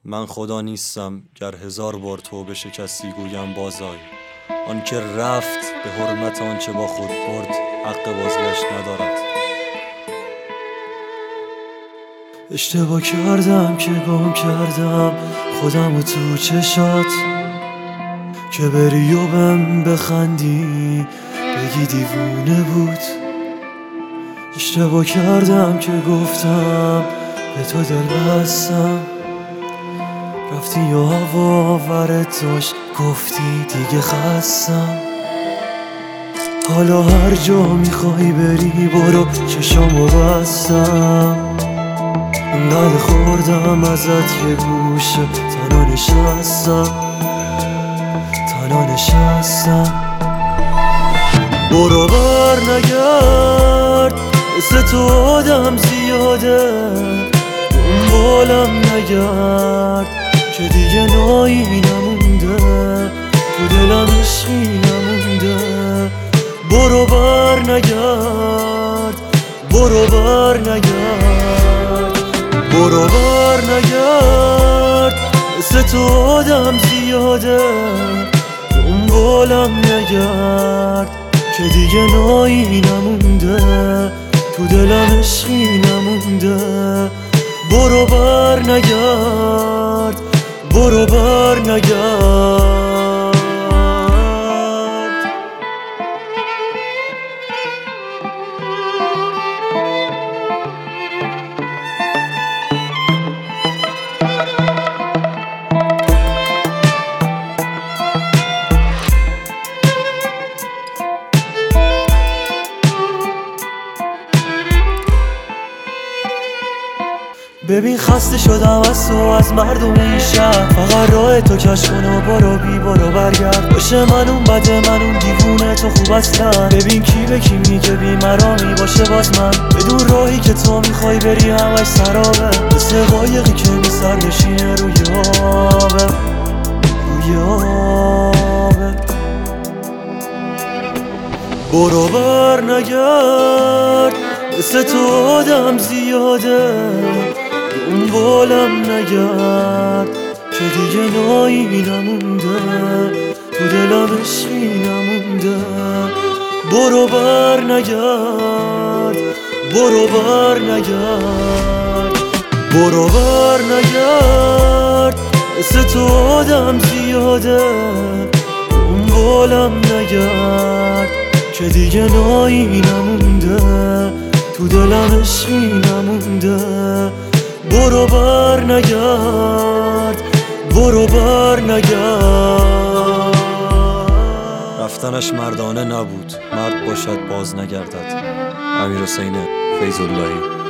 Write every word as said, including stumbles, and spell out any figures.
من خدا نیستم گر هزار بار توبه شکستی گویم بازآی. آن که رفت به حرمت آنچه با خود برد حق بازگشت ندارد. اشتباه کردم که گم کردم خودم و تو چشات، که بری و بهم بخندی بگی دیوونه بود. اشتباه کردم که گفتم به تو دل بستم، رفتی و هوا آورت داشت گفتی دیگه خستم. حالا هر جا میخوای بری برو، چشامو بستم. انقدر خوردم ازت یه گوشه تنها نشستم، تنها نشستم. برو بر نگرد، مثل تو آدم زیاده، دنبالم نگرد که دیگه نایی نمونده، تو دلم عشقی نمونده. برو بر نگرد، برو بر نگرد، برو بر نگرد، مثل تو آدم زیاده، دنبالم نگرد که دیگه نایی نمونده، تو دلم عشقی نمونده. برو بر نگرد، برو بر نگرد. ببین خسته شدم از تو، از مردم این شهر. فقط راه تو کش کن و برو بی برو برگرد. باشه من اون بده، من اون دیوونه، تو خوب اصلا. ببین کی به کی میگه بی مرامی باشه باز من. بدون راهی که تو میخوای بری همش سرابه، مثل قایقی که میسر نشینه روی آبه، روی آبه. برو بر نگرد، مثل تو آدم زیاده، دنبالم نگرد که دیگه نایی نمونده، تو دلم عشقی نمونده. برو بر نگرد، برو بر نگرد، برو بر نگرد، مثل تو آدم زیاده، دنبالم نگرد که دیگه نایی نمونده، تو دلم عشقی نمونده. برو بر نگرد، برو بر نگرد. رفتنش مردانه نبود، مرد باشد باز نگردد. امیرحسین فیض‌اللهی.